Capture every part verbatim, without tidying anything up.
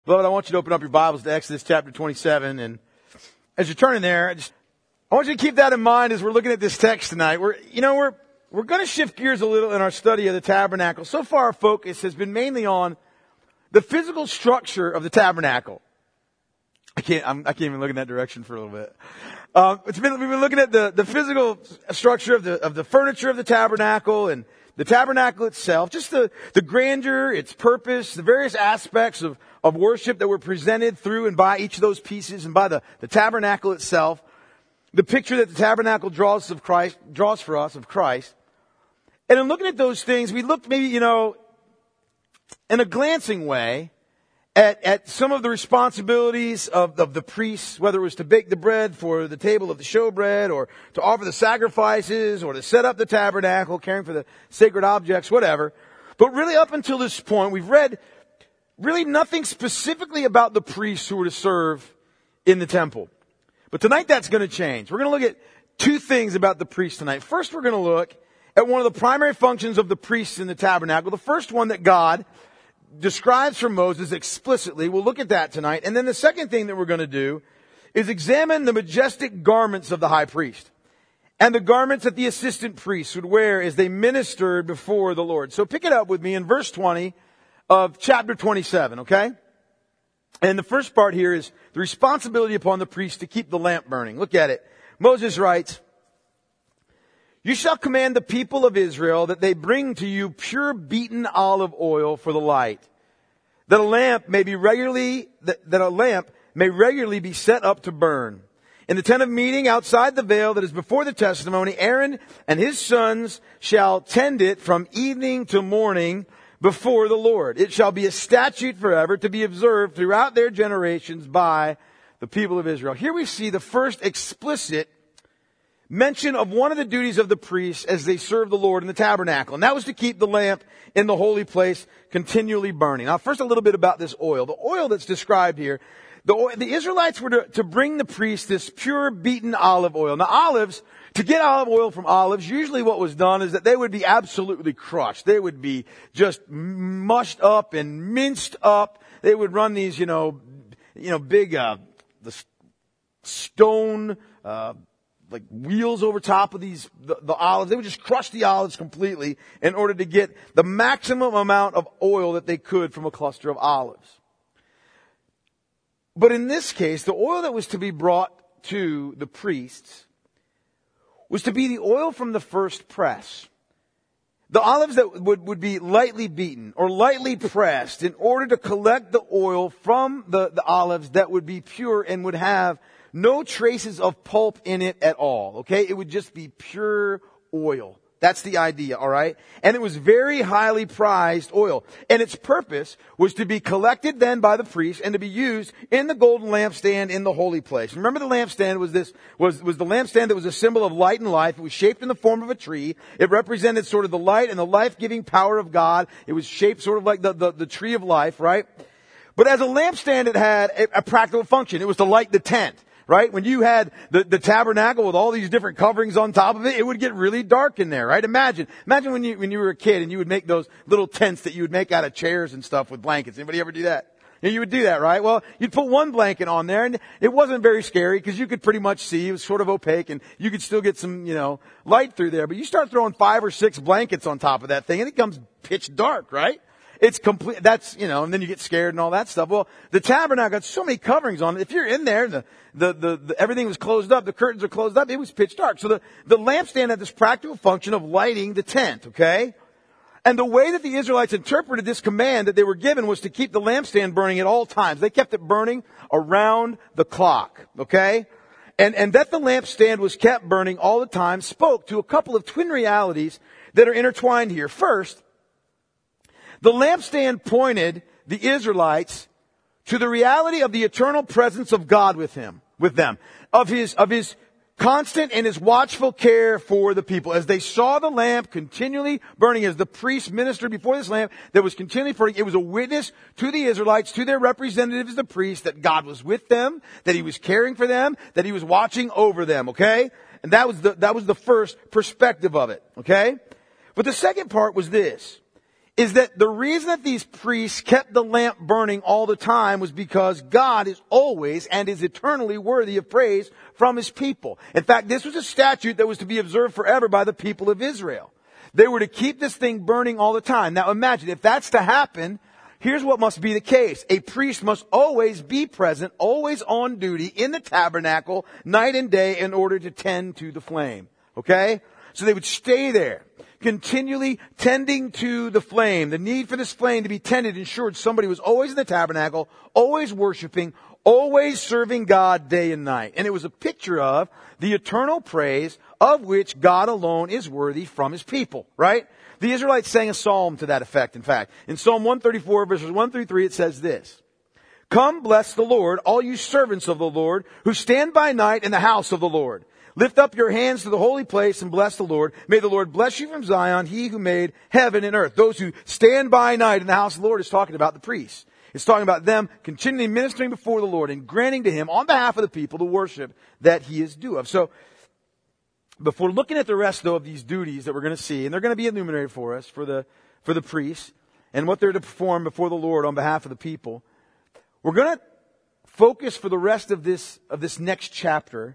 Beloved, I want you to open up your Bibles to Exodus chapter twenty-seven. And as you're turning there, I just, I want you to keep that in mind as we're looking at this text tonight. We're, you know, we're, we're going to shift gears a little in our study of the tabernacle. So far, our focus has been mainly on the physical structure of the tabernacle. I can't, I'm, I can't even look in that direction for a little bit. Uh, it's been, we've been looking at the, the physical structure of the, of the furniture of the tabernacle and the tabernacle itself, just the, the grandeur, its purpose, the various aspects of, of worship that were presented through and by each of those pieces and by the, the tabernacle itself. The picture that the tabernacle draws of Christ, draws for us of Christ. And in looking at those things, we looked maybe, you know, in a glancing way at, at some of the responsibilities of, of the priests, whether it was to bake the bread for the table of the showbread or to offer the sacrifices or to set up the tabernacle, caring for the sacred objects, whatever. But really up until this point, we've read really nothing specifically about the priests who were to serve in the temple. But tonight that's going to change. We're going to look at two things about the priests tonight. First, we're going to look at one of the primary functions of the priests in the tabernacle. The first one that God describes for Moses explicitly. We'll look at that tonight. And then the second thing that we're going to do is examine the majestic garments of the high priest and the garments that the assistant priests would wear as they ministered before the Lord. So pick it up with me in verse twenty of chapter twenty-seven, okay? And the first part here is the responsibility upon the priest to keep the lamp burning. Look at it. Moses writes, "You shall command the people of Israel that they bring to you pure beaten olive oil for the light, that a lamp may be regularly, that, that a lamp may regularly be set up to burn. In the tent of meeting outside the veil that is before the testimony, Aaron and his sons shall tend it from evening to morning before the Lord. It shall be a statute forever to be observed throughout their generations by the people of Israel." Here we see the first explicit mention of one of the duties of the priests as they serve the Lord in the tabernacle. And that was to keep the lamp in the holy place continually burning. Now, first a little bit about this oil. The oil that's described here, the, oil, the Israelites were to, to bring the priest this pure beaten olive oil. Now, olives, to get olive oil from olives, usually what was done is that they would be absolutely crushed. They would be just mushed up and minced up. They would run these, you know, you know, big, uh, the stone, uh, like wheels over top of these, the, the olives. They would just crush the olives completely in order to get the maximum amount of oil that they could from a cluster of olives. But in this case, the oil that was to be brought to the priests was to be the oil from the first press. The olives that would, would be lightly beaten or lightly pressed in order to collect the oil from the, the olives that would be pure and would have no traces of pulp in it at all, okay? It would just be pure oil. That's the idea, all right? And it was very highly prized oil. And its purpose was to be collected then by the priest and to be used in the golden lampstand in the holy place. Remember, the lampstand was this, was, was the lampstand that was a symbol of light and life. It was shaped in the form of a tree. It represented sort of the light and the life-giving power of God. It was shaped sort of like the, the, the tree of life, right? But as a lampstand, it had a, a practical function. It was to light the tent. Right? When you had the, the tabernacle with all these different coverings on top of it, it would get really dark in there, right? Imagine, imagine when you, when you were a kid and you would make those little tents that you would make out of chairs and stuff with blankets. Anybody ever do that? You know, you would do that, right? Well, you'd put one blanket on there and it wasn't very scary because you could pretty much see. It was sort of opaque and you could still get some, you know, light through there. But you start throwing five or six blankets on top of that thing and it becomes pitch dark, right? It's complete, that's, you know, and then you get scared and all that stuff. Well, the tabernacle got so many coverings on it. If you're in there, the, the, the, the, everything was closed up, the curtains are closed up, it was pitch dark. So the, the lampstand had this practical function of lighting the tent, okay? And the way that the Israelites interpreted this command that they were given was to keep the lampstand burning at all times. They kept it burning around the clock, okay? And, and that the lampstand was kept burning all the time spoke to a couple of twin realities that are intertwined here. First, the lampstand pointed the Israelites to the reality of the eternal presence of God with him, with them, of his, of his constant and his watchful care for the people. As they saw the lamp continually burning, as the priest ministered before this lamp that was continually burning, it was a witness to the Israelites, to their representatives, the priests, that God was with them, that he was caring for them, that he was watching over them, okay? And that was the, that was the first perspective of it, okay? But the second part was this. is that the reason that these priests kept the lamp burning all the time was because God is always and is eternally worthy of praise from His people. In fact, this was a statute that was to be observed forever by the people of Israel. They were to keep this thing burning all the time. Now imagine, if that's to happen, here's what must be the case. A priest must always be present, always on duty in the tabernacle, night and day, in order to tend to the flame. Okay? So they would stay there, continually tending to the flame. The need for this flame to be tended ensured somebody was always in the tabernacle, always worshiping, always serving God day and night. And it was a picture of the eternal praise of which God alone is worthy from His people, right? The Israelites sang a psalm to that effect, in fact. In Psalm one thirty-four, verses one through three, it says this: "Come, bless the Lord, all you servants of the Lord, who stand by night in the house of the Lord. Lift up your hands to the holy place and bless the Lord. May the Lord bless you from Zion, He who made heaven and earth." Those who stand by night in the house of the Lord is talking about the priests. It's talking about them continually ministering before the Lord and granting to Him on behalf of the people the worship that He is due of. So, before looking at the rest, though, of these duties that we're going to see, and they're going to be enumerated for us, for the, for the priests, and what they're to perform before the Lord on behalf of the people, we're going to focus for the rest of this, of this next chapter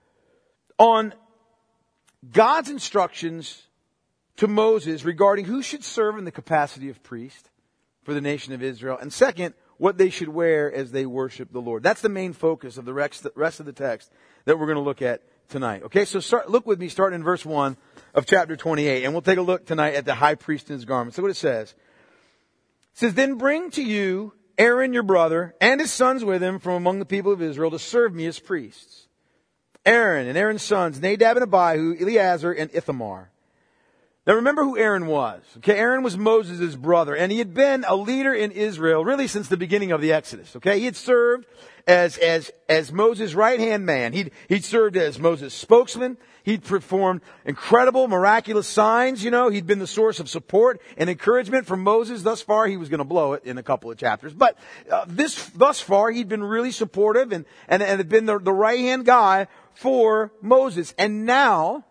on God's instructions to Moses regarding who should serve in the capacity of priest for the nation of Israel, and second, what they should wear as they worship the Lord. That's the main focus of the rest of the text that we're going to look at tonight. Okay, so start, look with me starting in verse one of chapter twenty-eight, and we'll take a look tonight at the high priest in his garments. Look what it says. It says, "Then bring to you Aaron your brother and his sons with him from among the people of Israel to serve me as priests. Aaron and Aaron's sons, Nadab and Abihu, Eleazar and Ithamar." Now remember who Aaron was. Okay, Aaron was Moses' brother, and he had been a leader in Israel really since the beginning of the Exodus. Okay, he had served as as as Moses' right-hand man. He'd he'd served as Moses' spokesman. He'd performed incredible, miraculous signs. You know, he'd been the source of support and encouragement for Moses. Thus far, he was going to blow it in a couple of chapters, but uh, this thus far, he'd been really supportive and and, and had been the, the right-hand guy for Moses. And now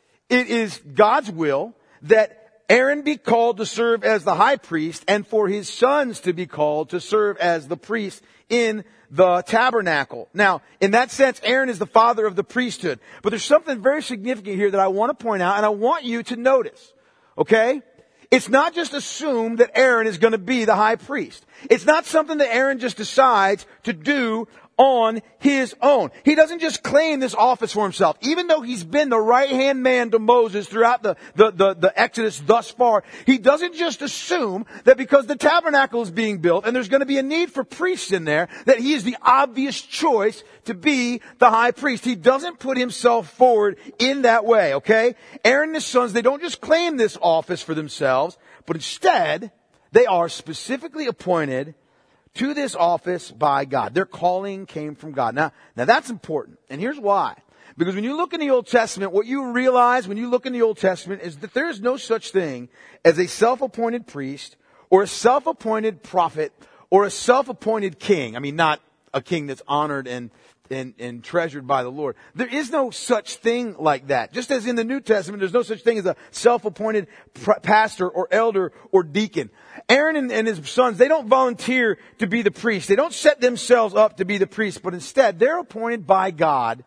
it is God's will that Aaron be called to serve as the high priest, and for his sons to be called to serve as the priest in the tabernacle. Now, in that sense, Aaron is the father of the priesthood. But there's something very significant here that I want to point out, and I want you to notice. Okay? It's not just assumed that Aaron is going to be the high priest. It's not something that Aaron just decides to do on his own. He doesn't just claim this office for himself. Even though he's been the right-hand man to Moses throughout the, the, the, the Exodus thus far, he doesn't just assume that because the tabernacle is being built and there's going to be a need for priests in there, that he is the obvious choice to be the high priest. He doesn't put himself forward in that way, okay? Aaron and his sons, they don't just claim this office for themselves, but instead, they are specifically appointed to this office by God. Their calling came from God. Now, now that's important. And here's why. Because when you look in the Old Testament, what you realize when you look in the Old Testament is that there is no such thing as a self-appointed priest or a self-appointed prophet or a self-appointed king. I mean, not a king that's honored and And, and treasured by the Lord. There is no such thing like that. Just as in the New Testament, there's no such thing as a self-appointed pr- pastor or elder or deacon. Aaron and, and his sons, they don't volunteer to be the priest. They don't set themselves up to be the priest, but instead they're appointed by God,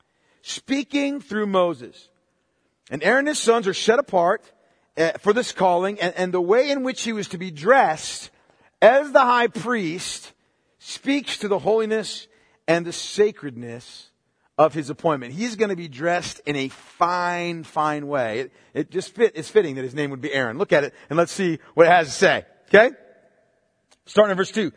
speaking through Moses. And Aaron and his sons are set apart uh, for this calling, and, and the way in which he was to be dressed as the high priest speaks to the holiness and the sacredness of his appointment. He's going to be dressed in a fine, fine way. It, it just fit, it's fitting that his name would be Aaron. Look at it and let's see what it has to say. Okay? Starting in verse two.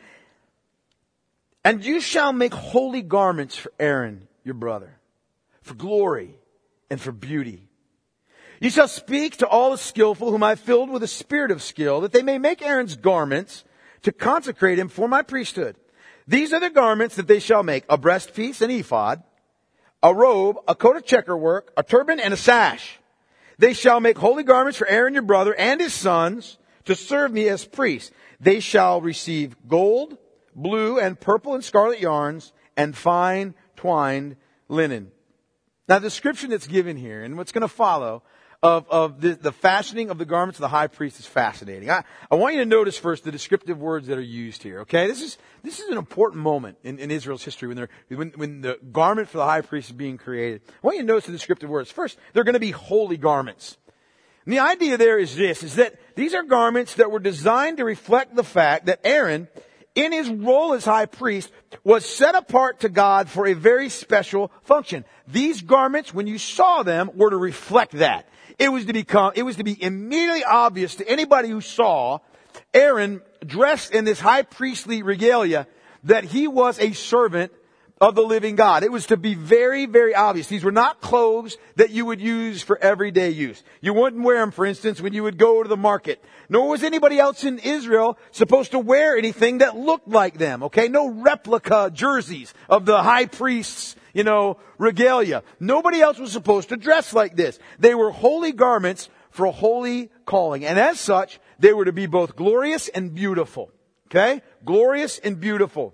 "And you shall make holy garments for Aaron, your brother, for glory and for beauty. You shall speak to all the skillful whom I have filled with a spirit of skill, that they may make Aaron's garments to consecrate him for my priesthood. These are the garments that they shall make: a breastpiece, an ephod, a robe, a coat of checker work, a turban, and a sash. They shall make holy garments for Aaron your brother and his sons to serve me as priests. They shall receive gold, blue, and purple and scarlet yarns, and fine twined linen." Now the description that's given here and what's going to follow of, of the, the fashioning of the garments of the high priest is fascinating. I, I want you to notice first the descriptive words that are used here, okay? This is, this is an important moment in, in Israel's history when they're, when, when the garment for the high priest is being created. I want you to notice the descriptive words. First, they're going to be holy garments. And the idea there is this, is that these are garments that were designed to reflect the fact that Aaron, in his role as high priest, was set apart to God for a very special function. These garments, when you saw them, were to reflect that. It was to become, it was to be immediately obvious to anybody who saw Aaron dressed in this high priestly regalia that he was a servant of the living God. It was to be very, very obvious. These were not clothes that you would use for everyday use. You wouldn't wear them, for instance, when you would go to the market. Nor was anybody else in Israel supposed to wear anything that looked like them, okay? No replica jerseys of the high priest's, you know, regalia. Nobody else was supposed to dress like this. They were holy garments for a holy calling. And as such, they were to be both glorious and beautiful, okay? Glorious and beautiful.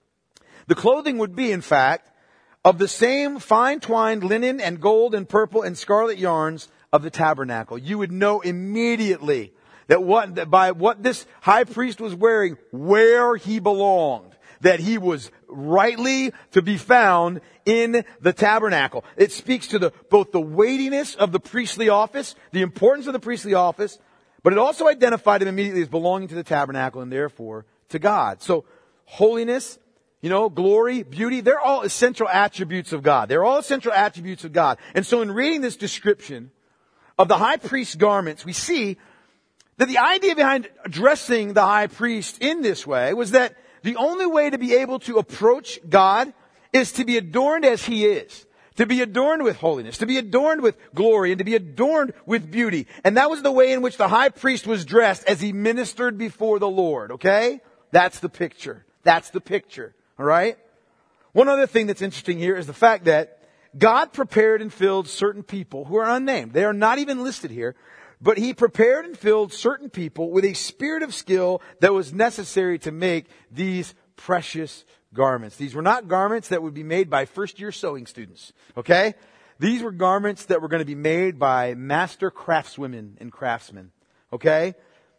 The clothing would be, in fact, of the same fine twined linen and gold and purple and scarlet yarns of the tabernacle. You would know immediately that what, that by what this high priest was wearing, where he belonged, that he was rightly to be found in the tabernacle. It speaks to the, both the weightiness of the priestly office, the importance of the priestly office, but it also identified him immediately as belonging to the tabernacle and therefore to God. So, holiness, you know, glory, beauty, they're all essential attributes of God. They're all essential attributes of God. And so in reading this description of the high priest's garments, we see that the idea behind dressing the high priest in this way was that the only way to be able to approach God is to be adorned as he is. To be adorned with holiness, to be adorned with glory, and to be adorned with beauty. And that was the way in which the high priest was dressed as he ministered before the Lord, okay? That's the picture. That's the picture. All right? One other thing that's interesting here is the fact that God prepared and filled certain people who are unnamed. They are not even listed here. But he prepared and filled certain people with a spirit of skill that was necessary to make these precious garments. These were not garments that would be made by first-year sewing students. Okay? These were garments that were going to be made by master craftswomen and craftsmen. Okay?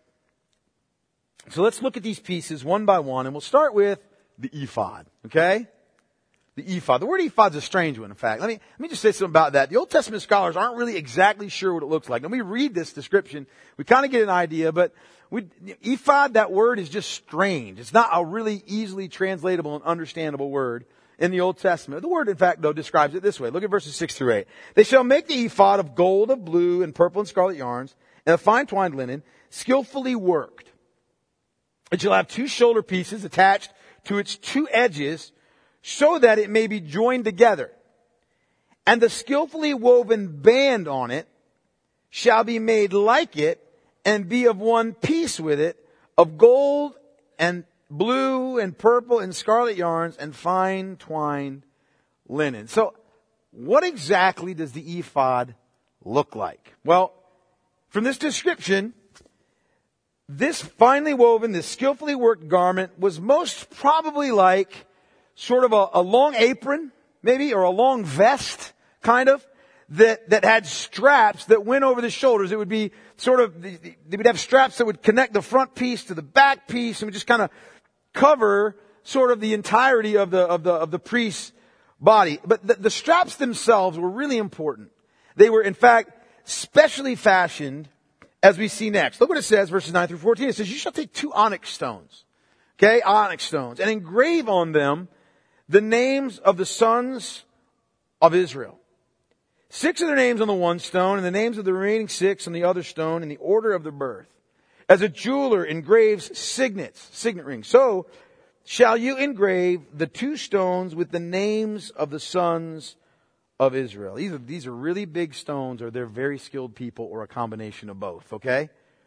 So let's look at these pieces one by one, and we'll start with the ephod, okay? The ephod. The word ephod is a strange one, in fact. Let me, let me just say something about that. The Old Testament scholars aren't really exactly sure what it looks like. When we read this description, we kind of get an idea, but we, ephod, that word is just strange. It's not a really easily translatable and understandable word in the Old Testament. The word, in fact, though, describes it this way. Look at verses six through eight. They shall make the ephod of gold, of blue, and purple and scarlet yarns, and of fine twined linen, skillfully worked. It shall have two shoulder pieces attached to its two edges, so that it may be joined together. And the skillfully woven band on it shall be made like it, and be of one piece with it, of gold and blue and purple and scarlet yarns and fine twined linen. So, what exactly does the ephod look like? Well, from this description, this finely woven, this skillfully worked garment was most probably like sort of a, a long apron, maybe, or a long vest, kind of, that, that had straps that went over the shoulders. It would be sort of, they would have straps that would connect the front piece to the back piece and would just kind of cover sort of the entirety of the, of the, of the priest's body. But the, the straps themselves were really important. They were, in fact, specially fashioned, as we see next. Look what it says, verses nine through fourteen. It says, you shall take two onyx stones, okay, onyx stones, and engrave on them the names of the sons of Israel. Six of their names on the one stone, and the names of the remaining six on the other stone, in the order of their birth. As a jeweler engraves signets, signet rings, so shall you engrave the two stones with the names of the sons of Israel. Either these are really big stones, or they're very skilled people, or a combination of both, okay?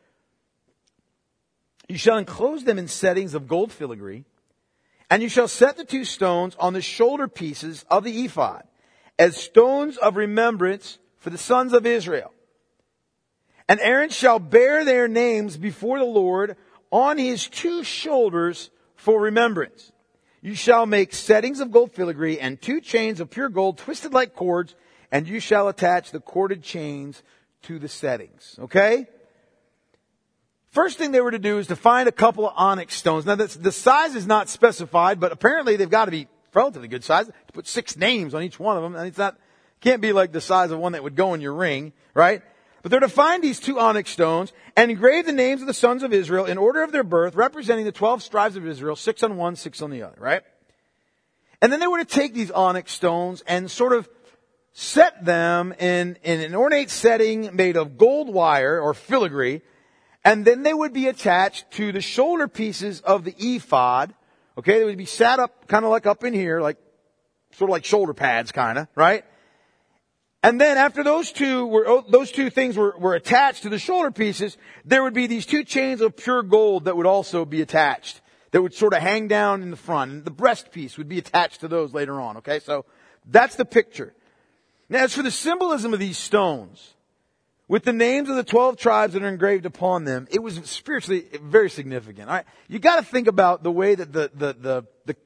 You shall enclose them in settings of gold filigree, and you shall set the two stones on the shoulder pieces of the ephod, as stones of remembrance for the sons of Israel. And Aaron shall bear their names before the Lord on his two shoulders for remembrance. You shall make settings of gold filigree and two chains of pure gold twisted like cords, and you shall attach the corded chains to the settings. Okay? First thing they were to do is to find a couple of onyx stones. Now, that's, the size is not specified, but apparently they've got to be relatively good size. To put six names on each one of them, and it's not, can't be like the size of one that would go in your ring, right? But they're to find these two onyx stones and engrave the names of the sons of Israel in order of their birth, representing the twelve tribes of Israel, six on one, six on the other, right? And then they were to take these onyx stones and sort of set them in, in an ornate setting made of gold wire or filigree. And then they would be attached to the shoulder pieces of the ephod. Okay, they would be sat up kind of like up in here, like sort of like shoulder pads kind of, right? And then after those two were, those two things were, were attached to the shoulder pieces, there would be these two chains of pure gold that would also be attached, that would sort of hang down in the front. And the breast piece would be attached to those later on, okay? So that's the picture. Now as for the symbolism of these stones, with the names of the twelve tribes that are engraved upon them, it was spiritually very significant. All right? You got to think about the way that the, the, the, the,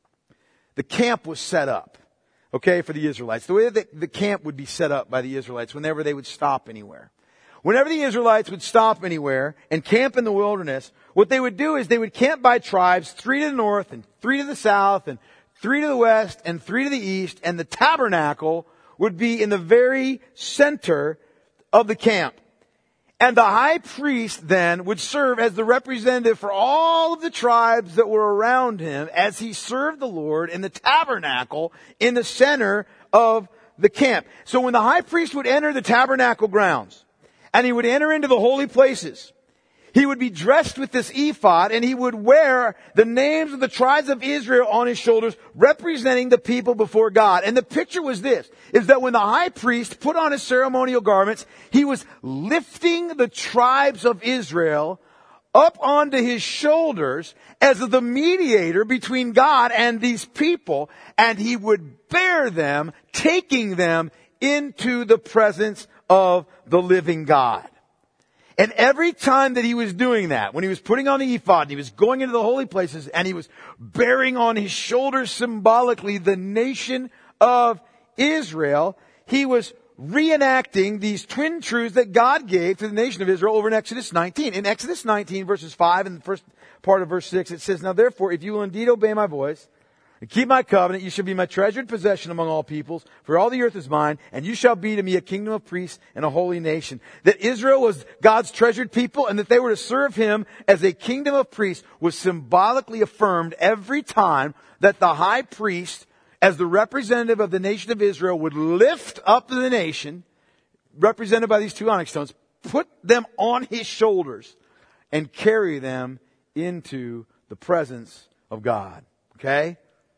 the camp was set up, okay, for the Israelites. The way that the, the camp would be set up by the Israelites whenever they would stop anywhere. Whenever the Israelites would stop anywhere and camp in the wilderness, what they would do is they would camp by tribes, three to the north and three to the south and three to the west and three to the east, and the tabernacle would be in the very center of the camp. And the high priest then would serve as the representative for all of the tribes that were around him as he served the Lord in the tabernacle in the center of the camp. So when the high priest would enter the tabernacle grounds and he would enter into the holy places, he would be dressed with this ephod and he would wear the names of the tribes of Israel on his shoulders, representing the people before God. And the picture was this, is that when the high priest put on his ceremonial garments, he was lifting the tribes of Israel up onto his shoulders as the mediator between God and these people, and he would bear them, taking them into the presence of the living God. And every time that he was doing that, when he was putting on the ephod, and he was going into the holy places, and he was bearing on his shoulders symbolically the nation of Israel, he was reenacting these twin truths that God gave to the nation of Israel over in Exodus nineteen. In Exodus nineteen, verses five and the first part of verse six, it says, "Now therefore, if you will indeed obey my voice, and keep my covenant, you shall be my treasured possession among all peoples, for all the earth is mine, and you shall be to me a kingdom of priests and a holy nation." That Israel was God's treasured people and that they were to serve him as a kingdom of priests was symbolically affirmed every time that the high priest, as the representative of the nation of Israel, would lift up the nation, represented by these two onyx stones, put them on his shoulders, and carry them into the presence of God. Okay?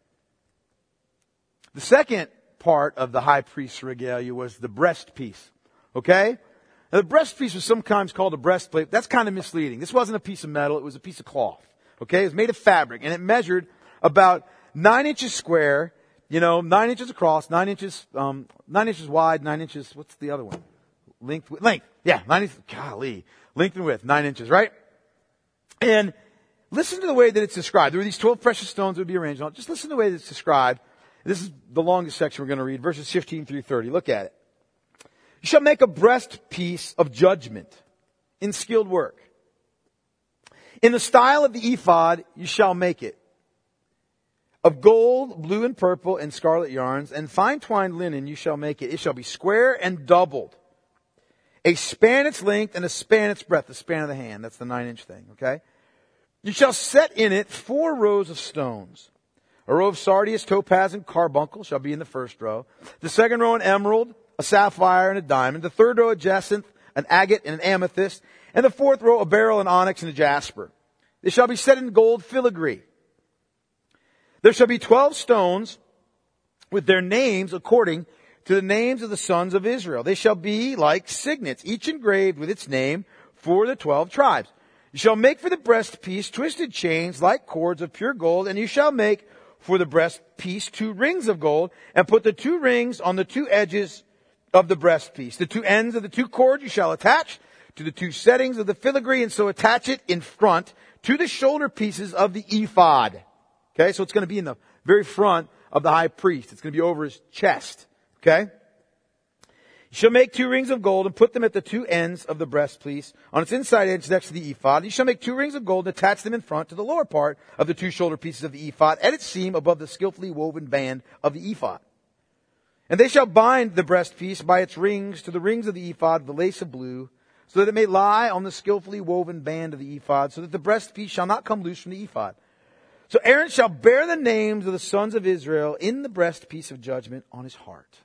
The second part of the high priest's regalia was the breastpiece. Okay? Now, the breastpiece was sometimes called a breastplate. That's kind of misleading. This wasn't a piece of metal. It was a piece of cloth. Okay? It was made of fabric, and it measured about nine inches square, you know, nine inches across, nine inches, um, nine inches wide, nine inches, what's the other one? Length, length. Yeah, nine inches, golly. Length and width, nine inches, right? And listen to the way that it's described. There were these twelve precious stones that would be arranged on it. Just listen to the way that it's described. This is the longest section we're going to read, verses fifteen through thirty. Look at it. "You shall make a breastpiece of judgment in skilled work. In the style of the ephod you shall make it. Of gold, blue and purple and scarlet yarns, and fine twined linen you shall make it. It shall be square and doubled. A span its length and a span its breadth." The span of the hand. That's the nine inch thing, okay? "You shall set in it four rows of stones. A row of sardius, topaz, and carbuncle shall be in the first row. The second row an emerald, a sapphire, and a diamond. The third row a jacinth, an agate, and an amethyst. And the fourth row a beryl, an onyx, and a jasper. They shall be set in gold filigree. There shall be twelve stones with their names according to the names of the sons of Israel. They shall be like signets, each engraved with its name for the twelve tribes. You shall make for the breastpiece twisted chains like cords of pure gold, and you shall make for the breastpiece two rings of gold, and put the two rings on the two edges of the breastpiece. The two ends of the two cords you shall attach to the two settings of the filigree, and so attach it in front to the shoulder pieces of the ephod. Okay, so it's going to be in the very front of the high priest. It's going to be over his chest. Okay? "You You shall make two rings of gold and put them at the two ends of the breastpiece on its inside edge next to the ephod. You shall make two rings of gold and attach them in front to the lower part of the two shoulder pieces of the ephod at its seam above the skillfully woven band of the ephod. And they shall bind the breastpiece by its rings to the rings of the ephod of the lace of blue, so that it may lie on the skillfully woven band of the ephod, so that the breastpiece shall not come loose from the ephod. So Aaron shall bear the names of the sons of Israel in the breastpiece of judgment on his heart,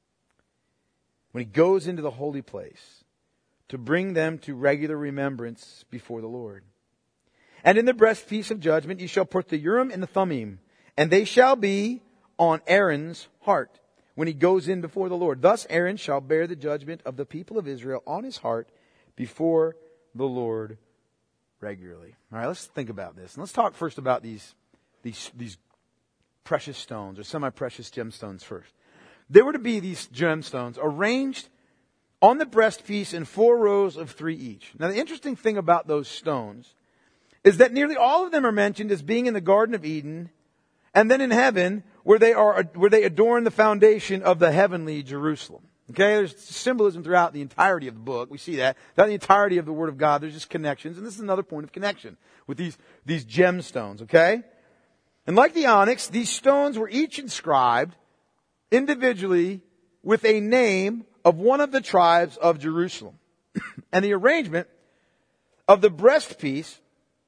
when he goes into the holy place, to bring them to regular remembrance before the Lord. And in the breastpiece of judgment you shall put the Urim and the Thummim, and they shall be on Aaron's heart when he goes in before the Lord. Thus Aaron shall bear the judgment of the people of Israel on his heart before the Lord regularly. All right, let's think about this. And let's talk first about these, these, these precious stones, or semi-precious gemstones first. There were to be these gemstones arranged on the breastpiece in four rows of three each. Now, the interesting thing about those stones is that nearly all of them are mentioned as being in the Garden of Eden and then in heaven, where they are, where they adorn the foundation of the heavenly Jerusalem. Okay, there's symbolism throughout the entirety of the book. We see that. Throughout the entirety of the Word of God, there's just connections. And this is another point of connection with these, these gemstones, okay? And like the onyx, these stones were each inscribed individually with a name of one of the tribes of Jerusalem. And the arrangement of the breastpiece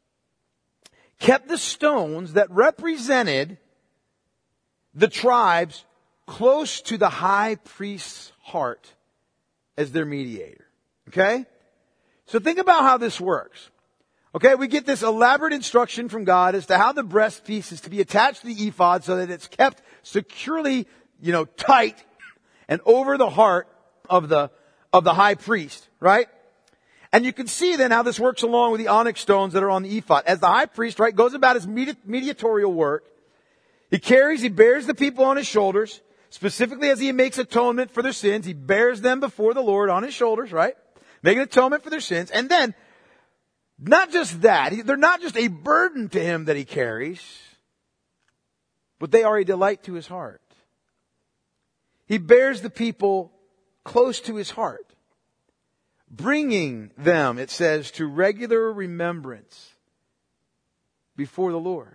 kept the stones that represented the tribes close to the high priest's heart as their mediator. Okay? So think about how this works. Okay, we get this elaborate instruction from God as to how the breastpiece is to be attached to the ephod so that it's kept securely, you know, tight and over the heart of the, of the high priest, right? And you can see then how this works along with the onyx stones that are on the ephod. As the high priest, right, goes about his medi- mediatorial work, he carries, he bears the people on his shoulders, specifically as he makes atonement for their sins. He bears them before the Lord on his shoulders, right? Making atonement for their sins. And then, not just that, they're not just a burden to him that he carries, but they are a delight to his heart. He bears the people close to his heart, bringing them, it says, to regular remembrance before the Lord.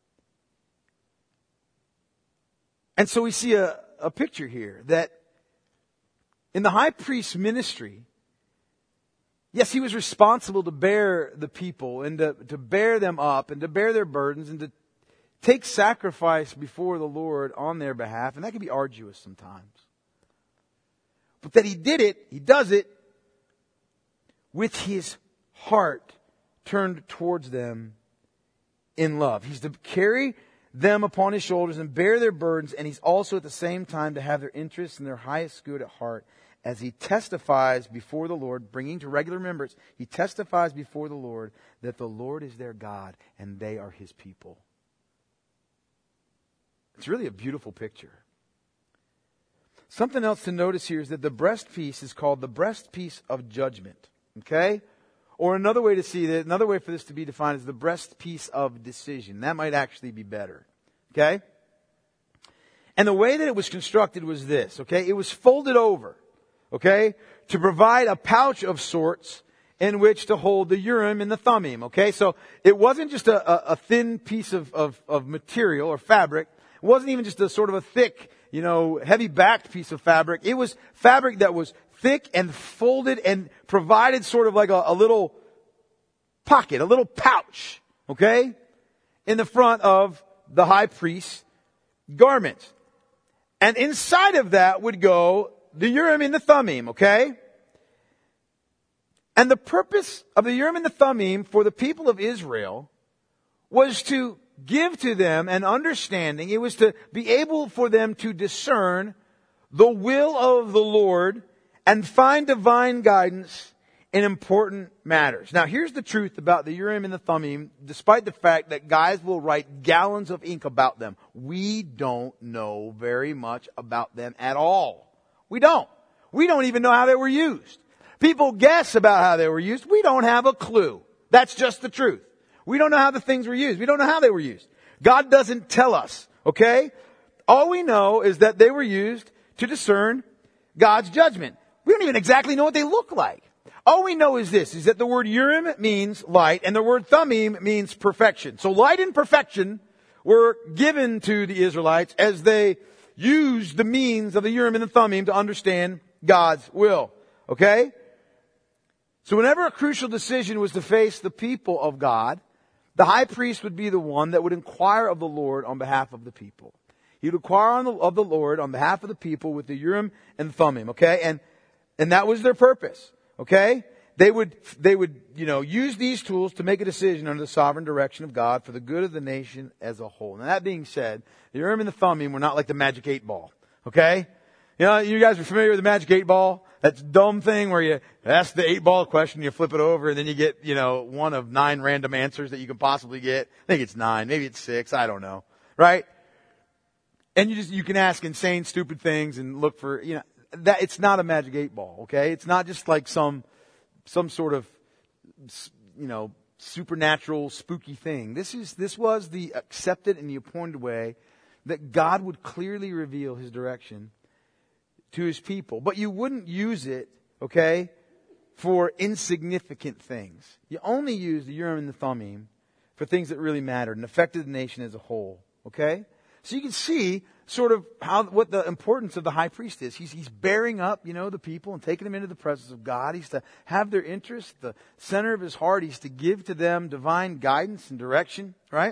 And so we see a, a picture here that in the high priest's ministry, yes, he was responsible to bear the people and to, to bear them up and to bear their burdens and to take sacrifice before the Lord on their behalf. And that can be arduous sometimes. But that he did it, he does it with his heart turned towards them in love. He's to carry them upon his shoulders and bear their burdens, and he's also at the same time to have their interests and their highest good at heart as he testifies before the Lord, bringing to regular remembrance, he testifies before the Lord that the Lord is their God and they are his people. It's really a beautiful picture. Something else to notice here is that the breastpiece is called the breastpiece of judgment. Okay? Or another way to see that, another way for this to be defined is the breastpiece of decision. That might actually be better. Okay? And the way that it was constructed was this. Okay? It was folded over. Okay? To provide a pouch of sorts in which to hold the Urim and the Thummim. Okay? So it wasn't just a, a, a thin piece of, of, of material or fabric. It wasn't even just a sort of a thick, you know, heavy-backed piece of fabric. It was fabric that was thick and folded and provided sort of like a, a little pocket, a little pouch, okay, in the front of the high priest's garment. And inside of that would go the Urim and the Thummim, okay? And the purpose of the Urim and the Thummim for the people of Israel was to give to them an understanding. It was to be able for them to discern the will of the Lord and find divine guidance in important matters. Now, here's the truth about the Urim and the Thummim, despite the fact that guys will write gallons of ink about them. We don't know very much about them at all. We don't. We don't even know how they were used. People guess about how they were used. We don't have a clue. That's just the truth. We don't know how the things were used. We don't know how they were used. God doesn't tell us, okay? All we know is that they were used to discern God's judgment. We don't even exactly know what they look like. All we know is this, is that the word Urim means light, and the word Thummim means perfection. So light and perfection were given to the Israelites as they used the means of the Urim and the Thummim to understand God's will. Okay? So whenever a crucial decision was to face the people of God, the high priest would be the one that would inquire of the Lord on behalf of the people. He would inquire on the, of the Lord on behalf of the people with the Urim and Thummim. Okay? And, and that was their purpose. Okay? They would, they would, you know, use these tools to make a decision under the sovereign direction of God for the good of the nation as a whole. Now that being said, the Urim and the Thummim were not like the magic eight ball. Okay? You know, you guys are familiar with the magic eight ball? That dumb thing where you ask the eight ball question, you flip it over, and then you get, you know, one of nine random answers that you can possibly get. I think it's nine, maybe it's six, I don't know. Right? And you just, you can ask insane, stupid things and look for, you know, that, it's not a magic eight ball, okay? It's not just like some, some sort of, you know, supernatural, spooky thing. This is, this was the accepted and the appointed way that God would clearly reveal His direction to His people. But you wouldn't use it, okay, for insignificant things. You only use the Urim and the Thummim for things that really mattered and affected the nation as a whole, okay? So you can see sort of how, what the importance of the high priest is. He's, he's bearing up, you know, the people and taking them into the presence of God. He's to have their interest, the center of his heart. He's to give to them divine guidance and direction, right?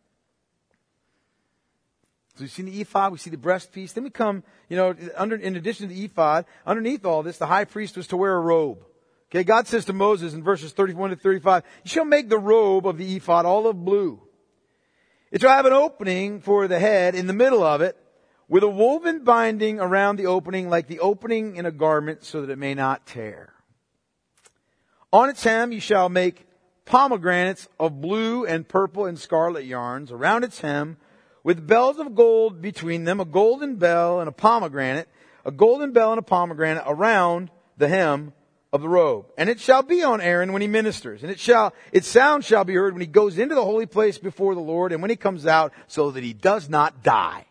So we've seen the ephod, we see the breastpiece. Then we come, you know, under, in addition to the ephod, underneath all this, the high priest was to wear a robe. Okay, God says to Moses in verses thirty-one to thirty-five, you shall make the robe of the ephod olive blue. It shall have an opening for the head in the middle of it, with a woven binding around the opening like the opening in a garment, so that it may not tear. On its hem you shall make pomegranates of blue and purple and scarlet yarns around its hem, with bells of gold between them, a golden bell and a pomegranate, a golden bell and a pomegranate around the hem of the robe. And it shall be on Aaron when he ministers, and it shall, its sound shall be heard when he goes into the holy place before the Lord, and when he comes out, so that he does not die.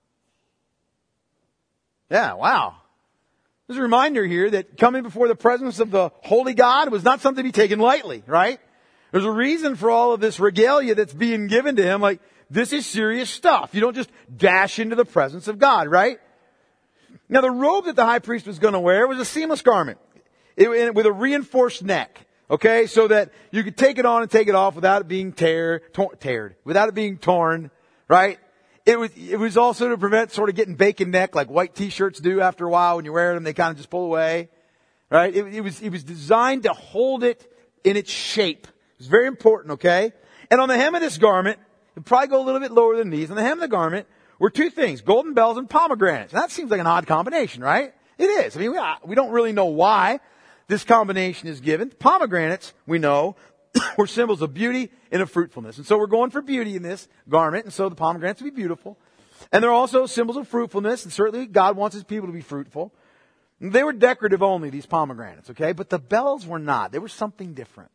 Yeah, wow. There's a reminder here that coming before the presence of the holy God was not something to be taken lightly, right? There's a reason for all of this regalia that's being given to him. Like, this is serious stuff. You don't just dash into the presence of God, right? Now, the robe that the high priest was going to wear was a seamless garment it, with a reinforced neck, okay? So that you could take it on and take it off without it being tear, tor- teared, without it being torn, right? It was, it was also to prevent sort of getting bacon neck like white t-shirts do after a while. When you wear them, they kind of just pull away, right? It, it was, it was designed to hold it in its shape. It's very important, okay? And on the hem of this garment, it'd probably go a little bit lower than these. On the hem of the garment were two things, golden bells and pomegranates. And that seems like an odd combination, right? It is. I mean, we, we don't really know why this combination is given. Pomegranates, we know, were symbols of beauty and of fruitfulness. And so we're going for beauty in this garment, and so the pomegranates will be beautiful. And they're also symbols of fruitfulness, and certainly God wants His people to be fruitful. And they were decorative only, these pomegranates, okay? But the bells were not. They were something different.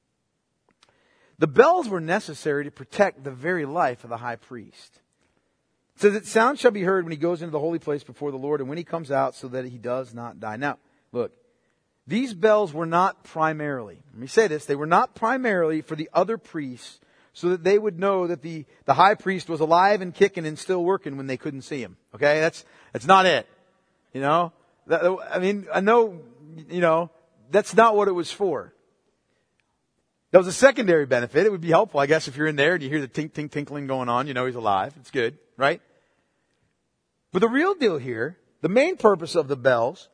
The bells were necessary to protect the very life of the high priest. It says, its sound shall be heard when he goes into the holy place before the Lord, and when he comes out, so that he does not die. Now, look, these bells were not primarily, let me say this, they were not primarily for the other priests, so that they would know that the, the high priest was alive and kicking and still working when they couldn't see him. Okay, that's, that's not it. You know, that, I mean, I know, you know, that's not what it was for. That was a secondary benefit. It would be helpful, I guess, if you're in there and you hear the tink, tink, tinkling going on, you know he's alive. It's good, right? But the real deal here, the main purpose of the bells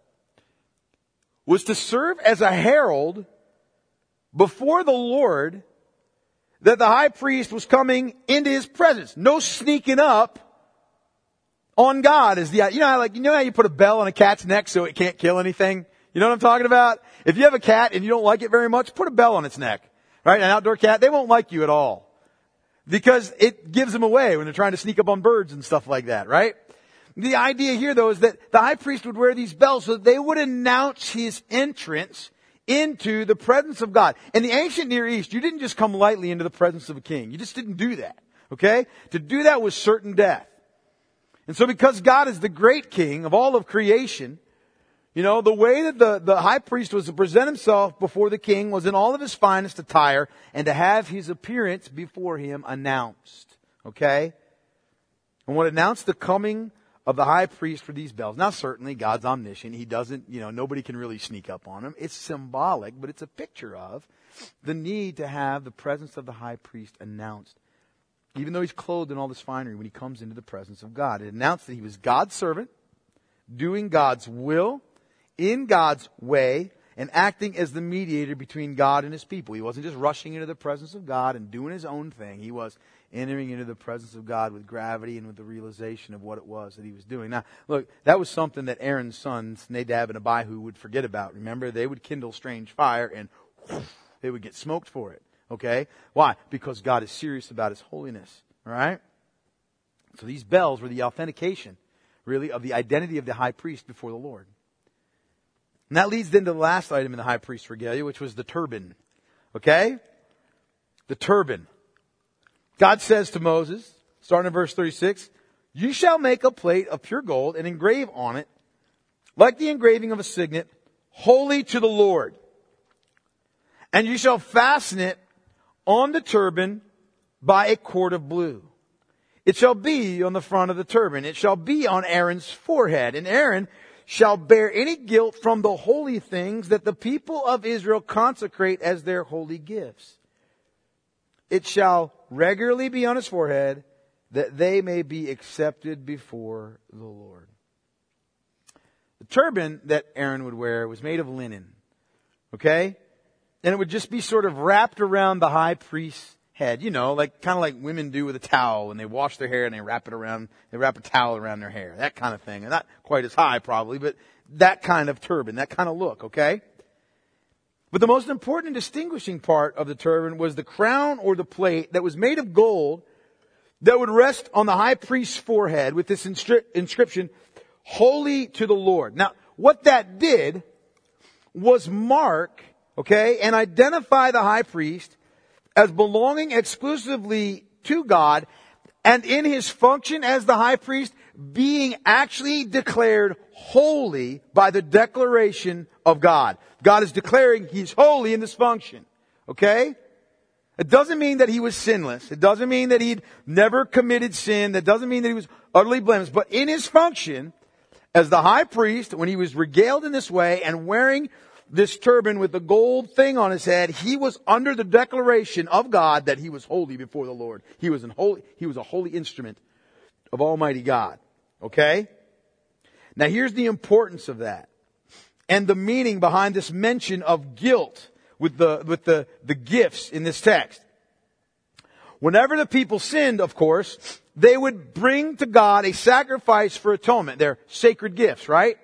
was to serve as a herald before the Lord that the high priest was coming into His presence. No sneaking up on God is the, you know how like, you know how you put a bell on a cat's neck so it can't kill anything? You know what I'm talking about? If you have a cat and you don't like it very much, put a bell on its neck. Right? An outdoor cat, they won't like you at all. Because it gives them away when they're trying to sneak up on birds and stuff like that, right? The idea here, though, is that the high priest would wear these bells so that they would announce his entrance into the presence of God. In the ancient Near East, you didn't just come lightly into the presence of a king. You just didn't do that. Okay? To do that was certain death. And so because God is the great king of all of creation, You know, the way that the, the high priest was to present himself before the king was in all of his finest attire and to have his appearance before him announced. Okay? And what announced the coming of the high priest for these bells. Now certainly God's omniscient. He doesn't, you know, nobody can really sneak up on him. It's symbolic, but it's a picture of the need to have the presence of the high priest announced. Even though he's clothed in all this finery when he comes into the presence of God. It announced that he was God's servant, doing God's will, in God's way, and acting as the mediator between God and his people. He wasn't just rushing into the presence of God and doing his own thing. He was entering into the presence of God with gravity and with the realization of what it was that he was doing. Now, look, that was something that Aaron's sons, Nadab and Abihu, would forget about. Remember, they would kindle strange fire and whoosh, they would get smoked for it. Okay? Why? Because God is serious about his holiness. All right? So these bells were the authentication, really, of the identity of the high priest before the Lord. And that leads then to the last item in the high priest's regalia, which was the turban. Okay? The turban. God says to Moses, starting in verse thirty-six, "You shall make a plate of pure gold and engrave on it, like the engraving of a signet, holy to the Lord. And you shall fasten it on the turban by a cord of blue. It shall be on the front of the turban. It shall be on Aaron's forehead. And Aaron shall bear any guilt from the holy things that the people of Israel consecrate as their holy gifts. It shall regularly be on his forehead, that they may be accepted before the Lord." The turban that Aaron would wear was made of linen. Okay? And it would just be sort of wrapped around the high priest's head. You know, like kind of like women do with a towel when they wash their hair and they wrap it around, they wrap a towel around their hair. That kind of thing. And not quite as high probably, but that kind of turban, that kind of look, okay? But the most important and distinguishing part of the turban was the crown or the plate that was made of gold that would rest on the high priest's forehead with this inscri- inscription, "Holy to the Lord." Now, what that did was mark, okay, and identify the high priest as belonging exclusively to God, and in his function as the high priest, being actually declared holy by the declaration of God. God is declaring he's holy in this function. Okay? It doesn't mean that he was sinless. It doesn't mean that he'd never committed sin. That doesn't mean that he was utterly blameless. But in his function as the high priest, when he was regaled in this way and wearing this turban with the gold thing on his head, he was under the declaration of God that he was holy before the Lord. He was an holy, he was a holy instrument of Almighty God. Okay? Now here's the importance of that. And the meaning behind this mention of guilt with the, with the, the gifts in this text. Whenever the people sinned, of course, they would bring to God a sacrifice for atonement. They're sacred gifts, right?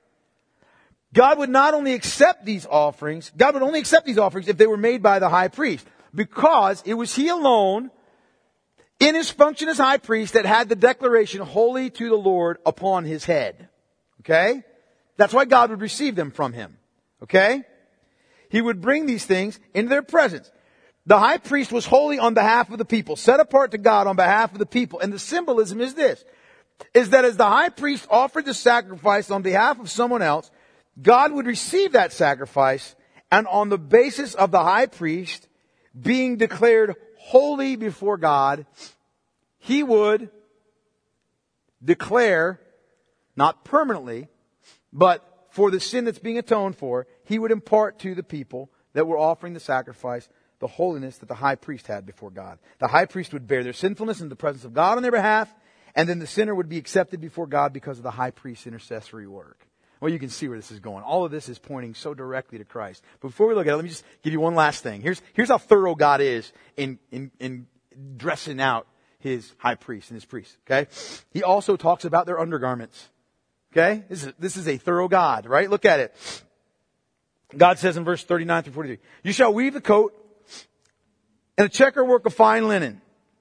God would not only accept these offerings, God would only accept these offerings if they were made by the high priest. Because it was he alone, in his function as high priest, that had the declaration, "Holy to the Lord," upon his head. Okay? That's why God would receive them from him. Okay? He would bring these things into their presence. The high priest was holy on behalf of the people, set apart to God on behalf of the people. And the symbolism is this, is that as the high priest offered the sacrifice on behalf of someone else, God would receive that sacrifice, and on the basis of the high priest being declared holy before God, he would declare, not permanently, but for the sin that's being atoned for, he would impart to the people that were offering the sacrifice the holiness that the high priest had before God. The high priest would bear their sinfulness in the presence of God on their behalf, and then the sinner would be accepted before God because of the high priest's intercessory work. Well, you can see where this is going. All of this is pointing so directly to Christ. But before we look at it, let me just give you one last thing. Here's, here's how thorough God is in, in, in dressing out his high priest and his priests. Okay? He also talks about their undergarments. Okay? This is, this is a thorough God, right? Look at it. God says in verse thirty-nine through forty-three, "You shall weave the coat and a checker work of fine linen.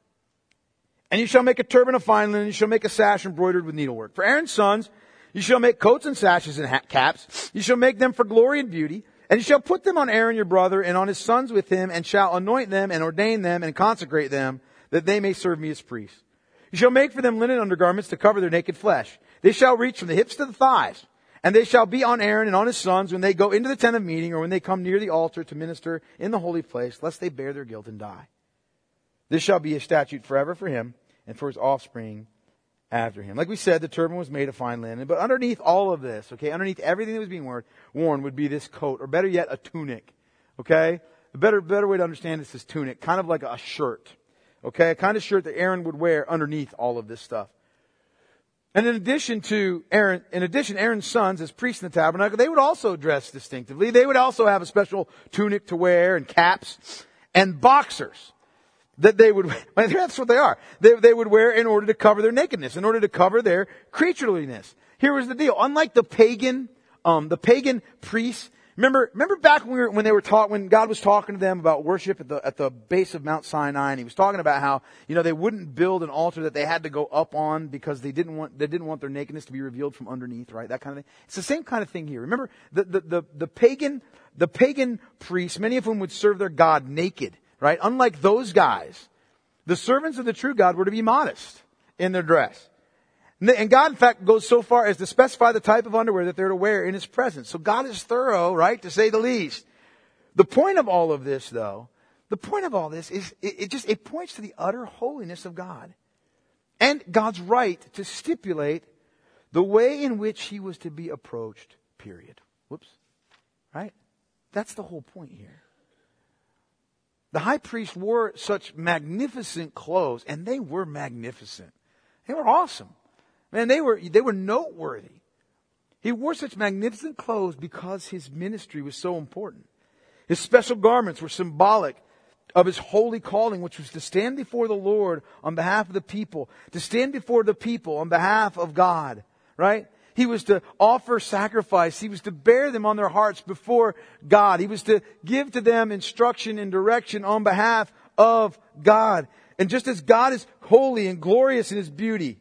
And you shall make a turban of fine linen. You shall make a sash embroidered with needlework. For Aaron's sons, you shall make coats and sashes and hat caps. You shall make them for glory and beauty. And you shall put them on Aaron your brother and on his sons with him, and shall anoint them and ordain them and consecrate them, that they may serve me as priests. You shall make for them linen undergarments to cover their naked flesh. They shall reach from the hips to the thighs, And they shall be on Aaron and on his sons when they go into the tent of meeting or when they come near the altar to minister in the holy place, lest they bear their guilt and die. This shall be a statute forever for him and for his offspring after him. Like we said, the turban was made of fine linen, but underneath all of this, okay, underneath everything that was being worn, worn would be this coat, or better yet, a tunic, okay? The better, better way to understand this is tunic, kind of like a shirt, okay? A kind of shirt that Aaron would wear underneath all of this stuff. And in addition to Aaron, in addition, Aaron's sons as priests in the tabernacle, they would also dress distinctively. They would also have a special tunic to wear and caps and boxers that they would, that's what they are. They, they would wear in order to cover their nakedness, in order to cover their creatureliness. Here was the deal. Unlike the pagan, um, the pagan priests, remember, remember back when we were, when they were taught, when God was talking to them about worship at the, at the base of Mount Sinai, and he was talking about how, you know, they wouldn't build an altar that they had to go up on because they didn't want, they didn't want their nakedness to be revealed from underneath, right? That kind of thing. It's the same kind of thing here. Remember, the, the, the, the pagan, the pagan priests, many of whom would serve their God naked, right? Unlike those guys, the servants of the true God were to be modest in their dress. And God, in fact, goes so far as to specify the type of underwear that they're to wear in His presence. So God is thorough, right, to say the least. The point of all of this, though, the point of all this is it, it just, it points to the utter holiness of God. And God's right to stipulate the way in which He was to be approached, period. Whoops. Right? That's the whole point here. The high priest wore such magnificent clothes, and they were magnificent. They were awesome. Man, they were, they were noteworthy. He wore such magnificent clothes because his ministry was so important. His special garments were symbolic of his holy calling, which was to stand before the Lord on behalf of the people, to stand before the people on behalf of God, right? He was to offer sacrifice. He was to bear them on their hearts before God. He was to give to them instruction and direction on behalf of God. And just as God is holy and glorious in His beauty,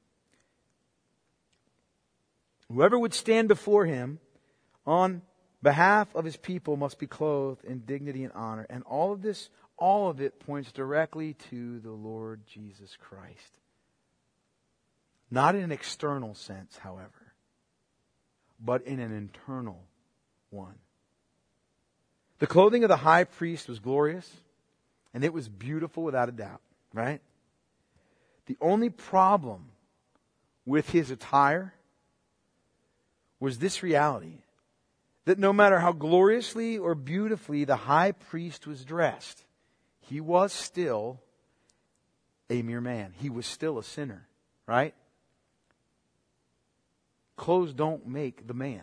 whoever would stand before Him on behalf of His people must be clothed in dignity and honor. And all of this, all of it points directly to the Lord Jesus Christ. Not in an external sense, however, but in an internal one. The clothing of the high priest was glorious, and it was beautiful without a doubt, right? The only problem with his attire was this reality, that no matter how gloriously or beautifully the high priest was dressed, he was still a mere man. He was still a sinner, right? Clothes don't make the man.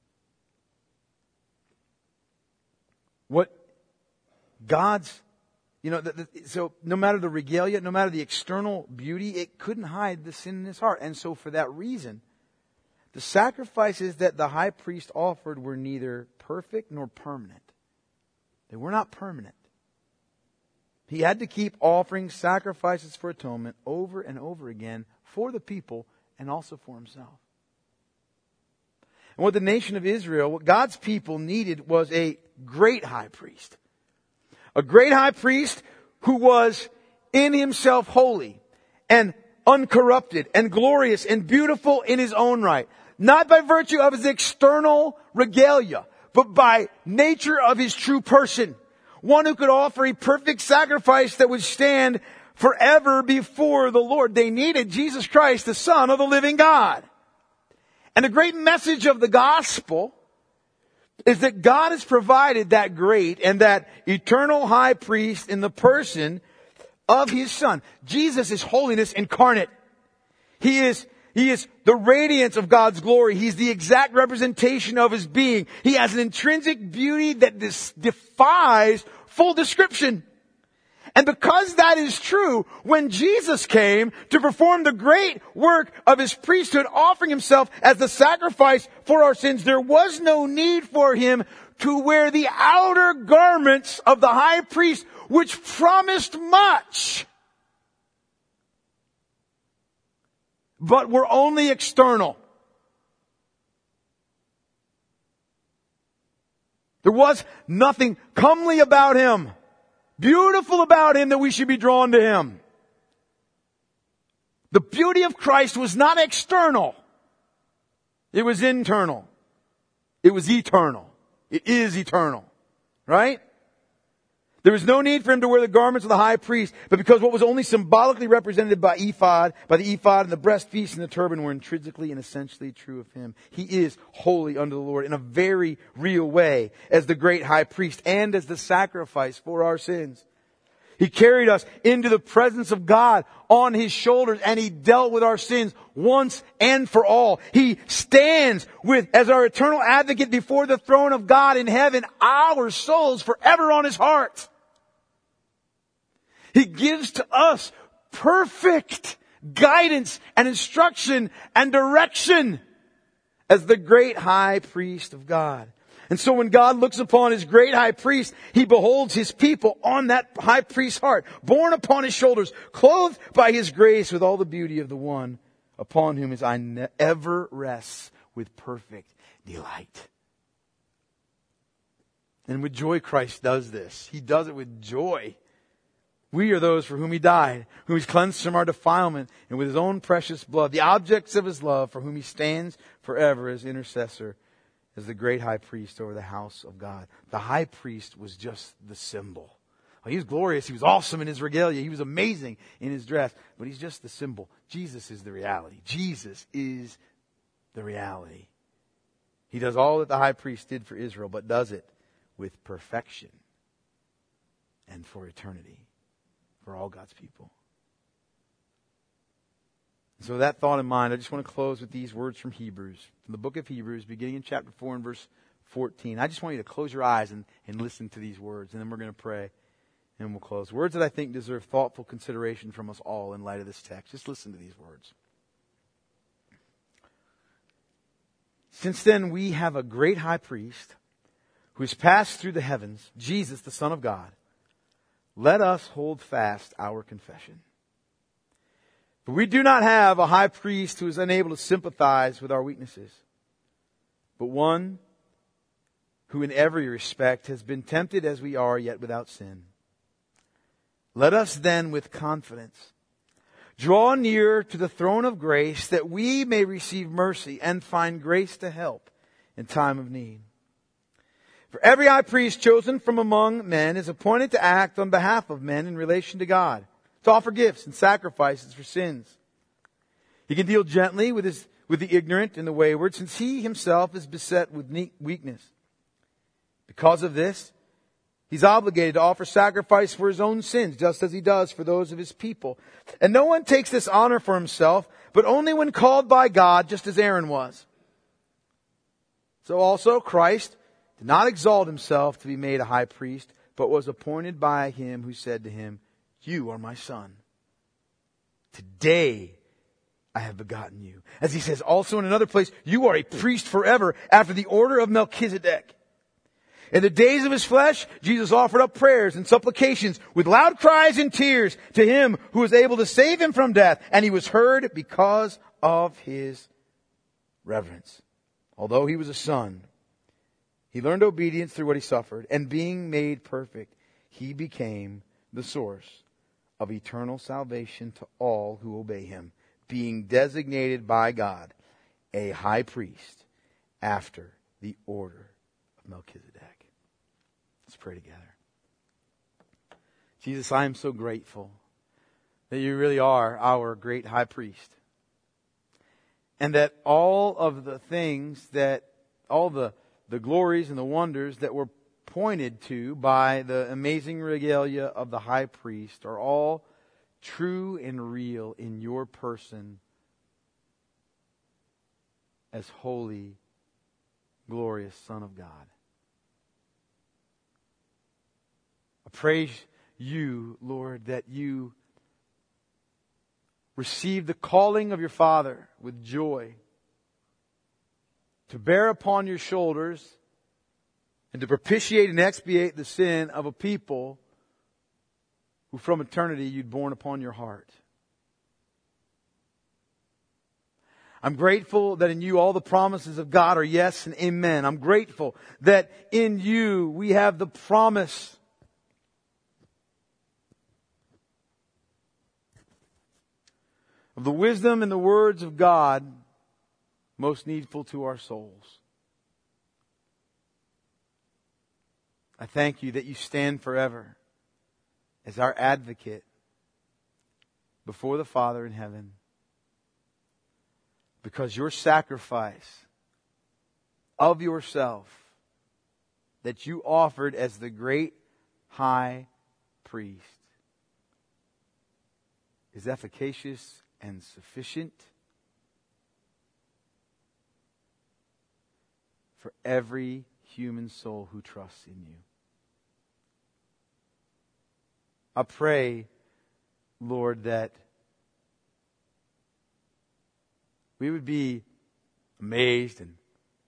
What God's, you know, the, the, so no matter the regalia, no matter the external beauty, it couldn't hide the sin in his heart. And so for that reason, the sacrifices that the high priest offered were neither perfect nor permanent. They were not permanent. He had to keep offering sacrifices for atonement over and over again for the people and also for himself. And what the nation of Israel, what God's people needed was a great high priest. A great high priest who was in himself holy and uncorrupted and glorious and beautiful in his own right. Not by virtue of his external regalia, but by nature of his true person. One who could offer a perfect sacrifice that would stand forever before the Lord. They needed Jesus Christ, the Son of the living God. And the great message of the gospel is that God has provided that great and that eternal high priest in the person of His Son. Jesus is holiness incarnate. He is, he is the radiance of God's glory. He's the exact representation of His being. He has an intrinsic beauty that dis- defies full description. And because that is true, when Jesus came to perform the great work of His priesthood, offering Himself as the sacrifice for our sins, there was no need for Him to wear the outer garments of the high priest, which promised much, but were only external. There was nothing comely about Him, beautiful about Him, that we should be drawn to Him. The beauty of Christ was not external. It was internal. It was eternal. It is eternal. Right? There was no need for him to wear the garments of the high priest, but because what was only symbolically represented by ephod, by the ephod and the breastpiece and the turban were intrinsically and essentially true of him. He is holy unto the Lord in a very real way as the great high priest and as the sacrifice for our sins. He carried us into the presence of God on His shoulders, and He dealt with our sins once and for all. He stands with, as our eternal advocate before the throne of God in heaven, our souls forever on His heart. He gives to us perfect guidance and instruction and direction as the great high priest of God. And so when God looks upon His great high priest, He beholds His people on that high priest's heart, borne upon His shoulders, clothed by His grace with all the beauty of the one upon whom His eye ne- ever rests with perfect delight. And with joy Christ does this. He does it with joy. We are those for whom He died, whom He's cleansed from our defilement, and with His own precious blood, the objects of His love, for whom He stands forever as intercessor, as the great high priest over the house of God. The high priest was just the symbol. Well, he was glorious. He was awesome in His regalia. He was amazing in His dress. But He's just the symbol. Jesus is the reality. Jesus is the reality. He does all that the high priest did for Israel, but does it with perfection and for eternity for all God's people. So with that thought in mind, I just want to close with these words from Hebrews, from the book of Hebrews, beginning in chapter four and verse fourteen. I just want you to close your eyes and, and listen to these words, and then we're going to pray, and we'll close. Words that I think deserve thoughtful consideration from us all in light of this text. Just listen to these words. Since then we have a great high priest who has passed through the heavens, Jesus, the Son of God. Let us hold fast our confession. For we do not have a high priest who is unable to sympathize with our weaknesses, but one who in every respect has been tempted as we are, yet without sin. Let us then with confidence draw near to the throne of grace, that we may receive mercy and find grace to help in time of need. For every high priest chosen from among men is appointed to act on behalf of men in relation to God, to offer gifts and sacrifices for sins. He can deal gently with his, with the ignorant and the wayward, since He Himself is beset with weakness. Because of this, He's obligated to offer sacrifice for His own sins, just as He does for those of His people. And no one takes this honor for himself, but only when called by God, just as Aaron was. So also Christ did not exalt Himself to be made a high priest, but was appointed by Him who said to Him, You are my Son. Today I have begotten you. As He says also in another place, You are a priest forever after the order of Melchizedek. In the days of His flesh, Jesus offered up prayers and supplications with loud cries and tears to Him who was able to save Him from death. And He was heard because of His reverence. Although He was a son, He learned obedience through what He suffered. And being made perfect, He became the source of eternal salvation to all who obey Him, being designated by God a high priest after the order of Melchizedek. Let's pray together. Jesus, I am so grateful that You really are our great high priest. And that all of the things that, all the, the glories and the wonders that were pointed to by the amazing regalia of the high priest are all true and real in Your person as holy, glorious Son of God. I praise You, Lord, that You received the calling of Your Father with joy to bear upon Your shoulders and to propitiate and expiate the sin of a people who from eternity You'd borne upon Your heart. I'm grateful that in You all the promises of God are yes and amen. I'm grateful that in You we have the promise of the wisdom and the words of God most needful to our souls. I thank you that you stand forever as our advocate before the Father in heaven, because your sacrifice of yourself that you offered as the great high priest is efficacious and sufficient for every human soul who trusts in you. I pray, Lord, that we would be amazed and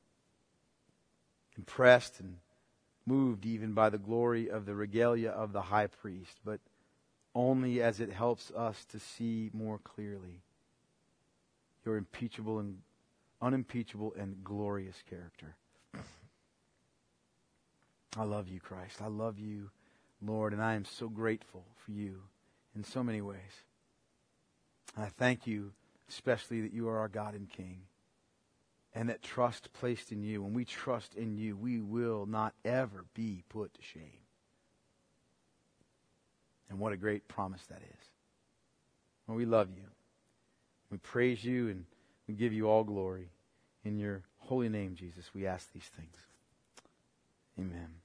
impressed and moved even by the glory of the regalia of the high priest, but only as it helps us to see more clearly your impeachable and unimpeachable and glorious character. I love you, Christ. I love you, Lord, and I am so grateful for you in so many ways. And I thank you especially that you are our God and King, and that trust placed in you, when we trust in you, we will not ever be put to shame. And what a great promise that is. Well, we love you. We praise you and we give you all glory. In your holy name, Jesus, we ask these things. Amen.